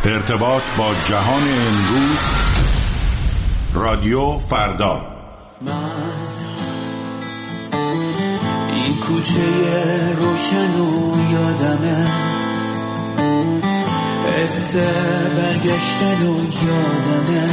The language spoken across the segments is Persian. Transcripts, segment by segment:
ارتباط با جهان امروز، رادیو فردا. من این کوچه روشن و یادمه، حس برگشتن و یادمه،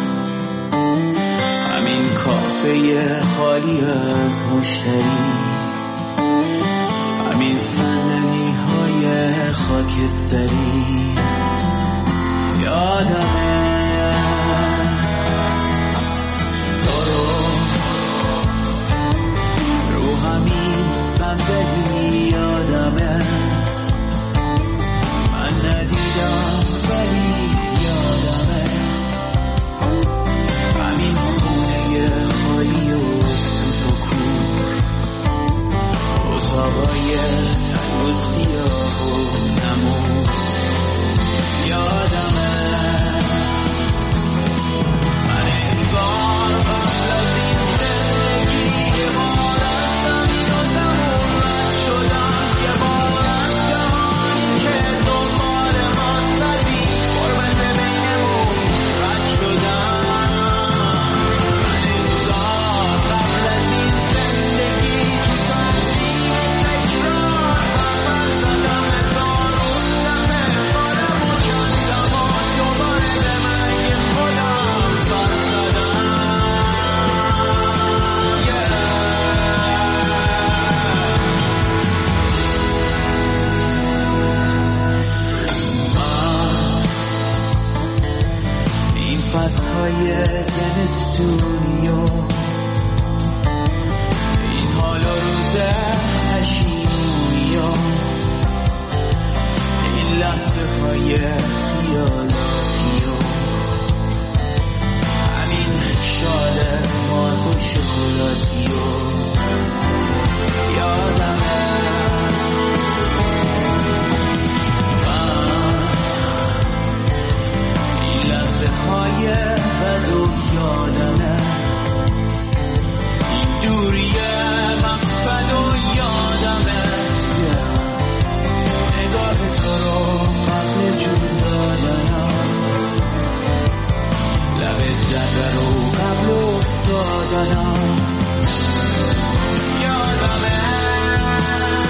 همین کافه خالی از مشتری، همین صندلی های خاکستری، یادمه تو رو همین صندلی، یادمه من ندیدم ولی یادمه همین خونه خالی و سوت و کور، اتاقای تنگ و سیاه و نمور، یادمه من انگار قبل از این زندگی یه بار از زمین و زمون رد شدم، یه بار از جهانی که دنبال ما زدی قربت بینمون رد شدم، من انگار قبل از این زندگی که تنظیم تکرار بخور زدم، هزار روزمه بارم و کندم و دوباره به مرگ خودم سر زدم. این فصلهای زمستونی و این حال و روز پشیمونی و این لحظه های خیالاتی و همین شال مات و شکلاتی و یادمه این لحظه های بد و یادمه این دوری مقصد و یادمه نگاه تو رو قبل جون دادنم، لب جگر رو قبل افتادنم، یادمه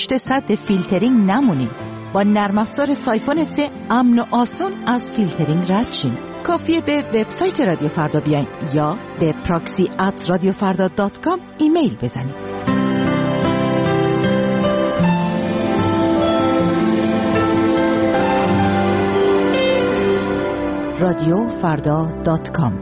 پشت سد فیلترینگ نمونین. با نرم افزار سایفون 3 امن و آسان از فیلترینگ رد شین. کافیه به وبسایت رادیو فردا بیاین یا به proxy@radiofarda.com ایمیل بزنید. radiofarda.com.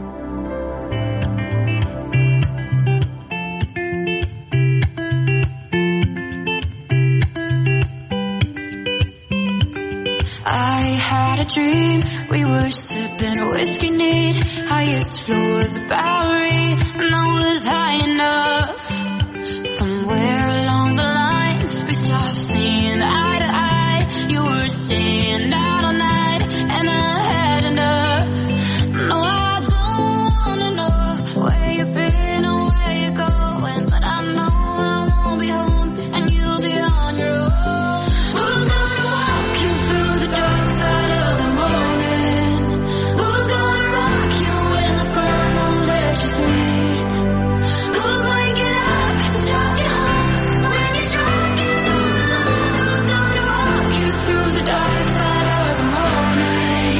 I had a dream, we were sipping whiskey neat, highest floor of the Bowery, and I was high enough. Somewhere along the lines, we stopped seeing eye to eye. You were staying out all night, and I had enough. No, I don't wanna know where you've been or where you're going, but I know I won't be home, and you'll be on your own. Who's gonna walk you through the dark side of the morning? Who's gonna rock you when the sun won't let you sleep? Who's waking up to drive you home when you're drunk and all alone? Who's gonna walk you through the dark side of the morning?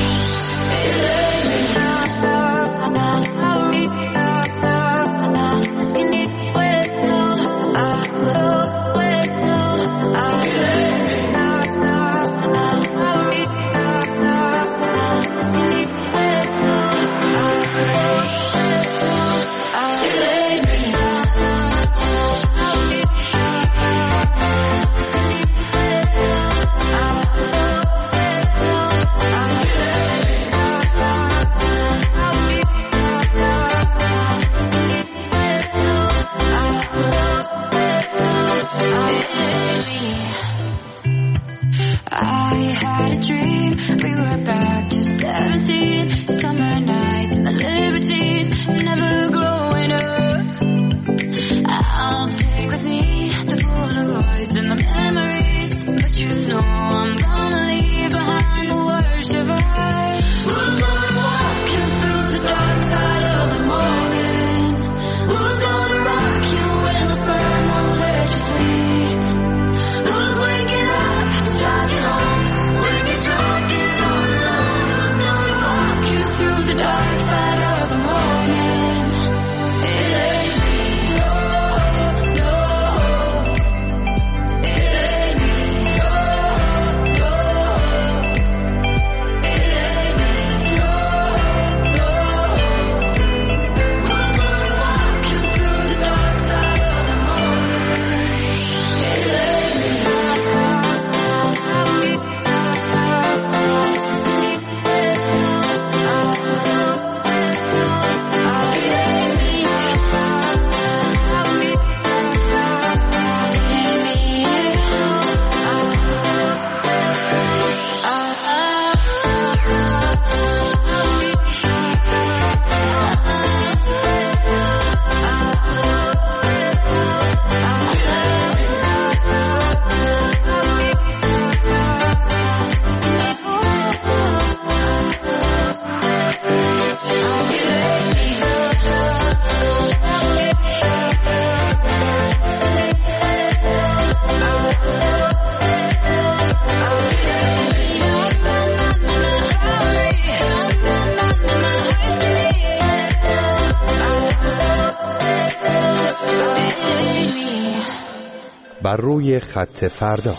بر روی خط فردا.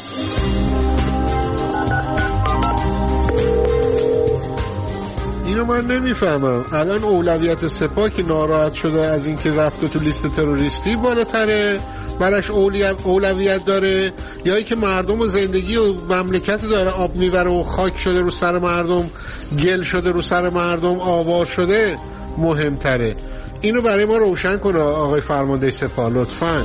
اینو من نمیفهمم. الان اولویت سپاه که ناراحت شده از اینکه رفته تو لیست تروریستی بالاتره، براش اولویت داره، یا اینکه مردم و زندگی و مملکت داره آب میبره و خاک شده رو سر مردم، گل شده رو سر مردم، آوار شده مهمتره؟ اینو برای ما روشن کنه آقای فرمانده سپاه لطفاً.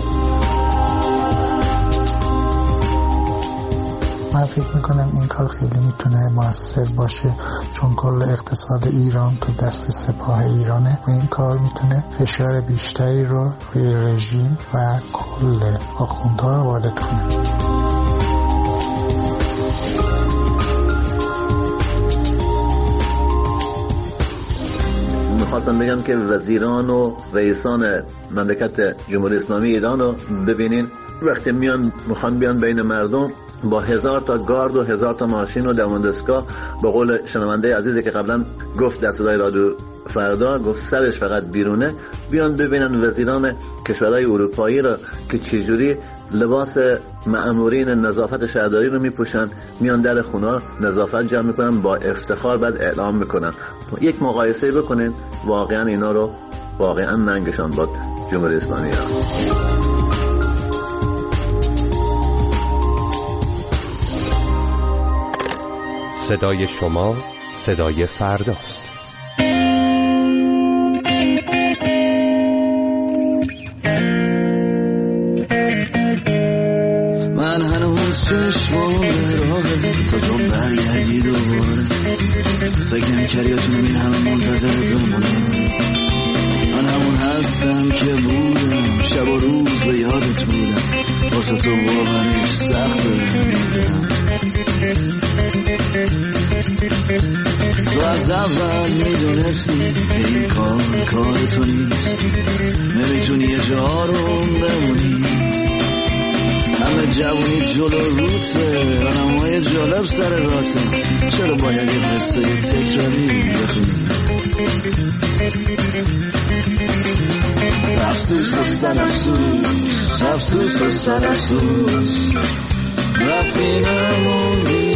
من فکر میکنم این کار خیلی میتونه موثر باشه، چون کل اقتصاد ایران تو دست سپاه ایرانه و این کار میتونه فشار بیشتری رو روی رژیم و کل آخوندها وارد کنه. میخواستم بگم که وزیران و رئیسان مملکت جمهوری اسلامی ایران رو ببینین وقتی میخوان بیان بین مردم با 1000 تا گارد و 1000 تا ماشین و دوندسگاه، به قول شنونده عزیزی که قبلا گفت در صدای رادیو فردا، گفت سرش فقط بیرونه، بیان ببینن وزیران کشورهای اروپایی را که چجوری لباس مأمورین نظافت شهرداری رو میپوشن، میان در خونه نظافت جمع میکنن، با افتخار بعد اعلام میکنن. یک مقایسه بکنین، واقعا اینا رو واقعا ننگشان باد جمهوری اسلامی ایران. صدای شما صدای فرداست. من هنوز چشمام به راهه تا تو برگردی دوباره. فکر نمی‌کردی بتونم این همه منتظرت بمونم. من همون هستم که بودم، شب و روز به یادت بودم، واسه تو باورش سخته. تو از اول میدونستی که این کار تو نیست، نمیتونی یه جا رو بمونی. همه جوانی جلو روته، آنمای جالب سر راته، چرا باید یه قصه تکراری بخونی؟ افسوس و سر افسوس، افسوس و سر افسوس، رفتی نموندی.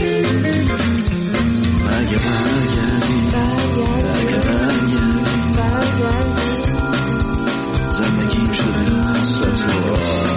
اگه برگردی، اگه برگردی، زندگیم شده حسرت و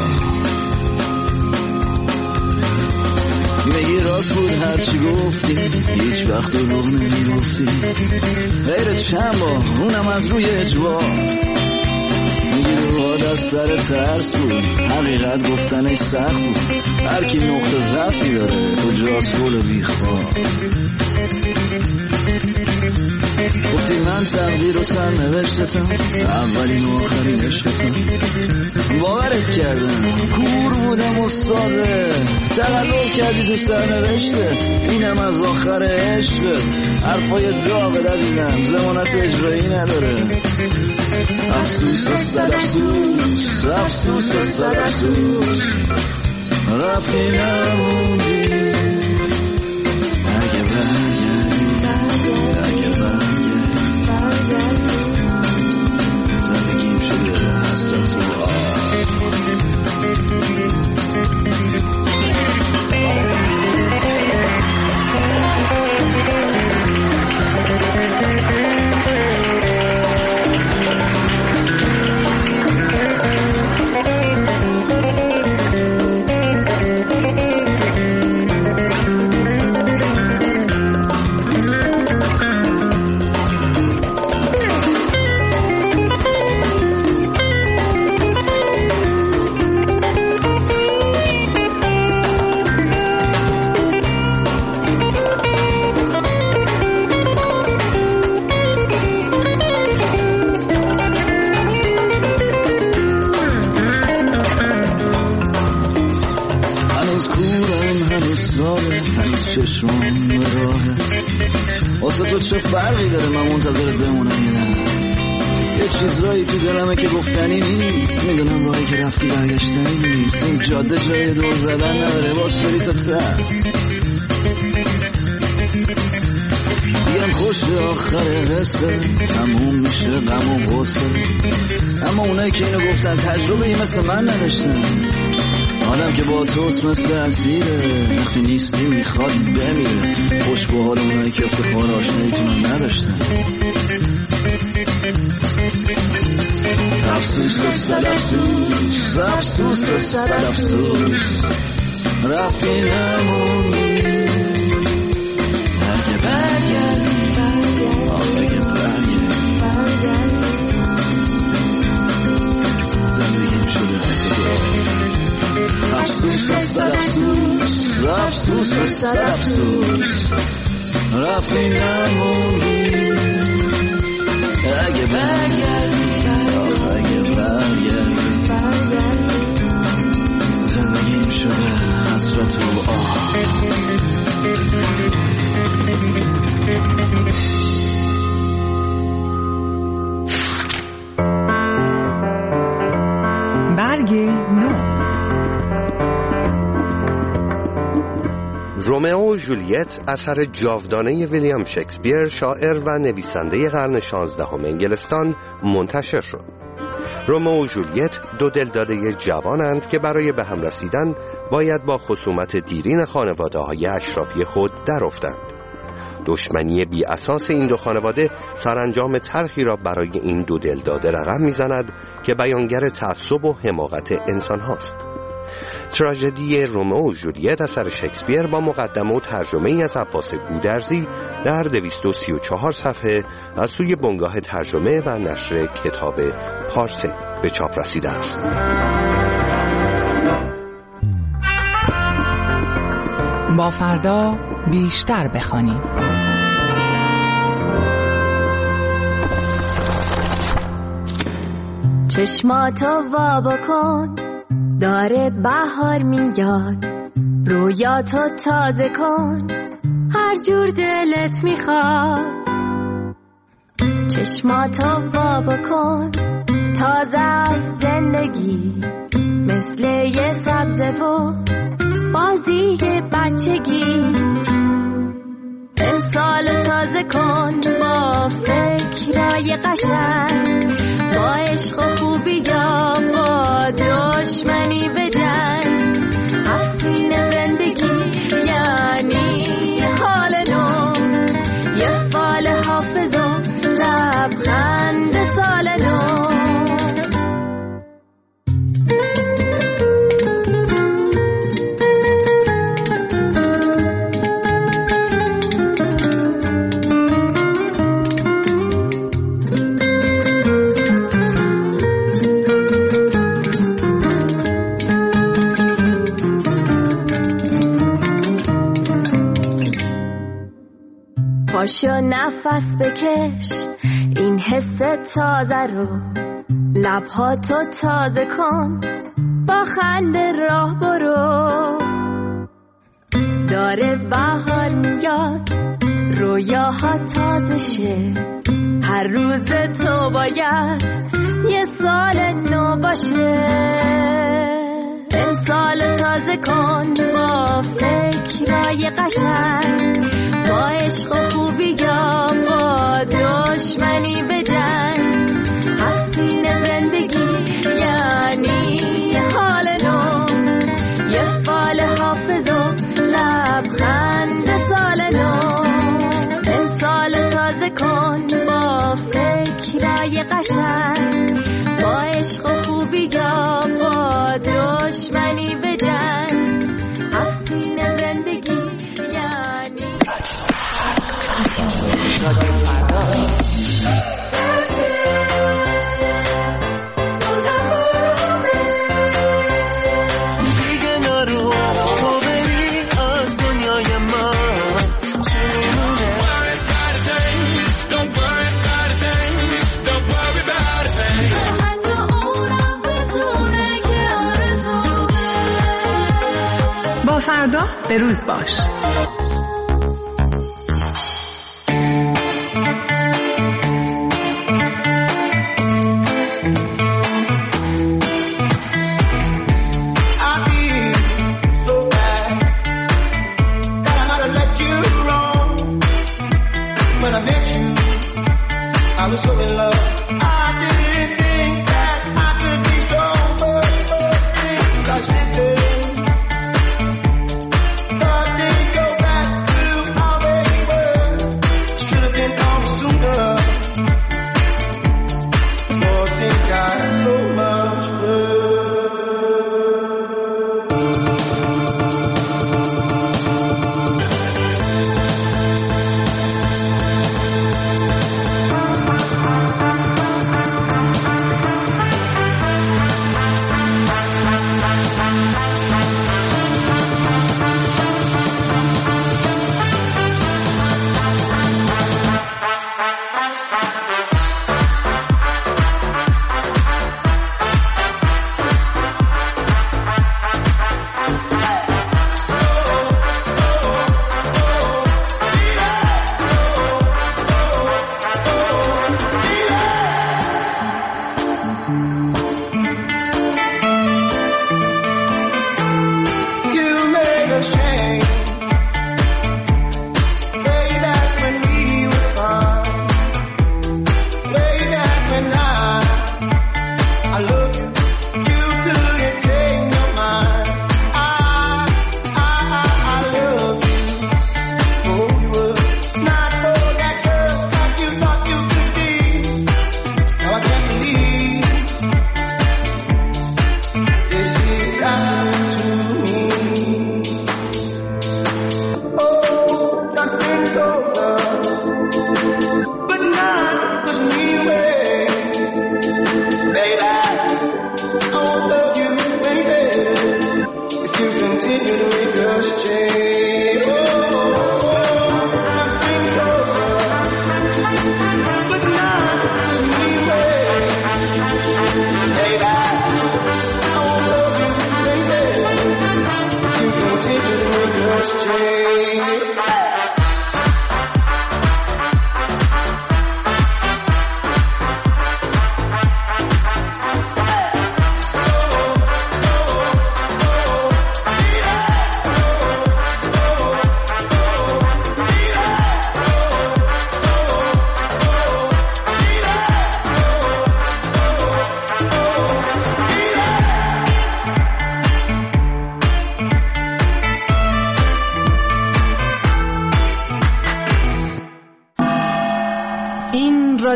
میگی راست بود هرچی گفتی، هیچ وقت دروغ نمیگفتی، غیر چند بار اونم از روی اجبار. میگی روحات از سر ترس بود، حقیقت گفتنش سخت بود، هر کی نقطه ضعفی داره کجاست گل بیخواه. گفتی من تقدیر و سرنوشتتم، اولین و آخرین عشقتم. باورت کردم، کور بودم و ساده، تقلب کردی تو سرنوشتت، اینم از آخر عشقت. حرفای داغ عزیزم ضمانت اجرایی نداره. افسوس و صد افسوس، افسوس و صد افسوس، رفتی نموندی. اگه برگردی، اگه برگردی، زندگیم شده حسرت و چشمام به راهه. واسه تو چه فرقی داره من منتظرت بمونم یا نه؟ یه چیزایی تو دلمه که گفتنی نیست، میدونم راهی که رفتی برگشتنی نیست. این جاده جای دور زدن نداره، باز بری تا ته. میگم خوش به آخر قصه، تموم میشه غم و غصه. اما اونایی که اینو گفتن تجربه مثل من نداشتن. آدم که با توست مثل اسیره، وقتی نیستی میخواد بمیره. خوش به حال اونایی که افتخار آشناییتون نداشتن. افسوس و صد افسوس، افسوس و صد افسوس، رفتی نموندی. اگه برگردی، اگه برگردی، زندگیم شده افسوس و صد افسوس، افسوس و صد افسوس، رفتی نموندی. اگه برگردی، اگه برگردی، زندگیم شده حسرت و آه. رومئو و جولیت اثر جاودانه ویلیام شکسپیر، شاعر و نویسنده قرن 16 انگلستان منتشر شد. رومئو و جولیت دو دلداده جوانند که برای به هم رسیدن باید با خصومت دیرین خانواده‌های اشرافی خود درافتند. دشمنی بی اساس این دو خانواده سرانجام تلخی را برای این دو دلداده رقم می‌زند که بیانگر تعصب و حماقت انسان هاست. تراژدی رومئو و جولیت اثر شکسپیر با مقدمه و ترجمه‌ای از عباس گودرزی در 234 صفحه از سوی بنگاه ترجمه و نشر کتاب پارسی به چاپ رسیده است. با فردا بیشتر بخوانیم. چشماتو وا بکن، داره بهار میاد، رویاتو تازه کن، هر جور دلت میخواد. چشماتو وا بکن، تازه از زندگی، مثل یه سبزه و بازی بچگی. امسال تازه کن با فکرای قشنگ، با عشق و خوبی یا با دشمنی به جنگ. افسین زندگی یعنی حال نو، یه فال حافظ و لبخند سال نو. پاشو نفس بکش این حس تازه رو، لبهاتو تازه کن، با خنده راه برو. داره بهار میاد، رویاها تازه شه، هر روز تو باید یه سال نو باشه. امسال تازه کن با فکرای قشنگ، با عشق و خوبی یا با دشمنی به جنگ. افسین زندگی یعنی حال نو، یه فال حافظ و لبخند سال نو. امسال تازه کن با فکرای قشنگ، با عشق و خوبی یا با دشمنی به جنگ. افسین زندگی یعنی دیگه نرو تو بری از دنیای من، چه میمونه؟ حتی اونم بدونه که آرزو با فردا به روز باش.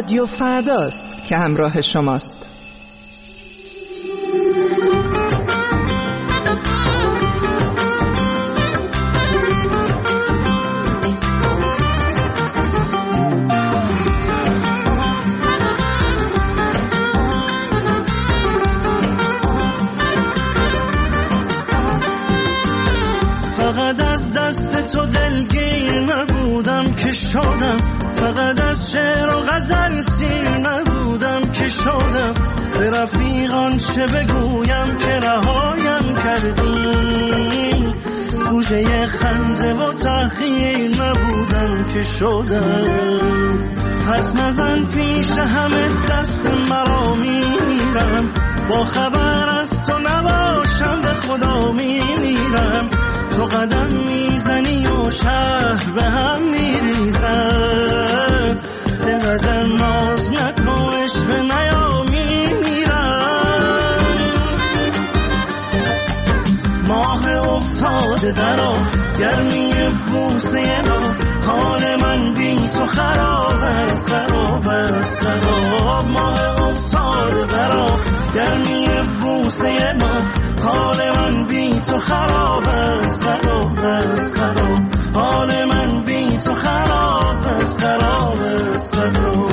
رادیو فرداست که همراه شماست. فقط از دست تو دلگیر نبودم که شدم، فقط از شعر و غزل سیر نبودم که شدم، به رفیقان چه بگویم که رهایم کردی، گوشه خنده و تأخیر نبودم که شدم. پس نزن پیش همه دست مرا میرم، با خبر از تو نباشم به خدا میمیرم. تو قدم میزنی و شهر به هم میریزم، دقدر ناز نکن عشق نیا میمیرم. ماه افتاده در آب گرمی بوسه ما، حال من بی تو خراب است خراب است خراب. ماه افتاده در آب گرمی بوسه ما، حال من بی تو خراب است خراب است خراب. حال من بی تو خراب است خراب است خراب.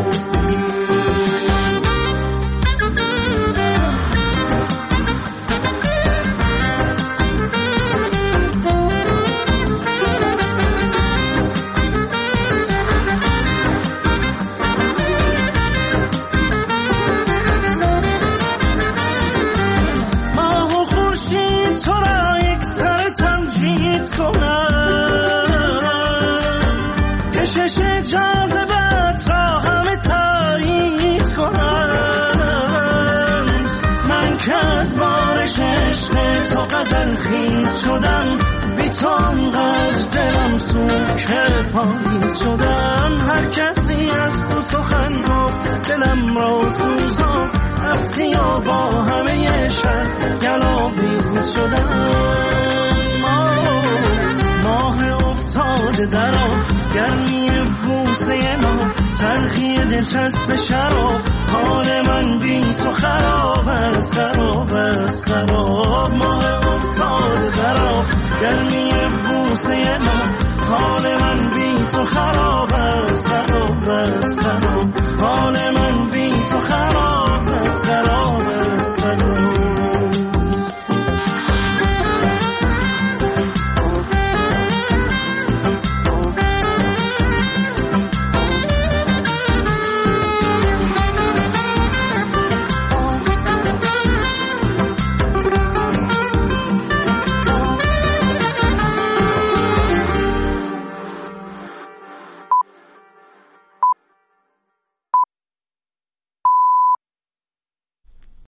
خیز شدم بی تو انقدر دلم سوکه پاییز شدم. هر کسی از تو سخن گفت دلم را سوزان، رفتی و با همه شهر گلاویز شدم. ماه افتاده در آب گرمی بوسه ما، تلخی دلچسب شراب، حال من بی تو خراب است خراب است خراب. ماه افتاده در آب گرمی بوسه ما، حال من بی تو خراب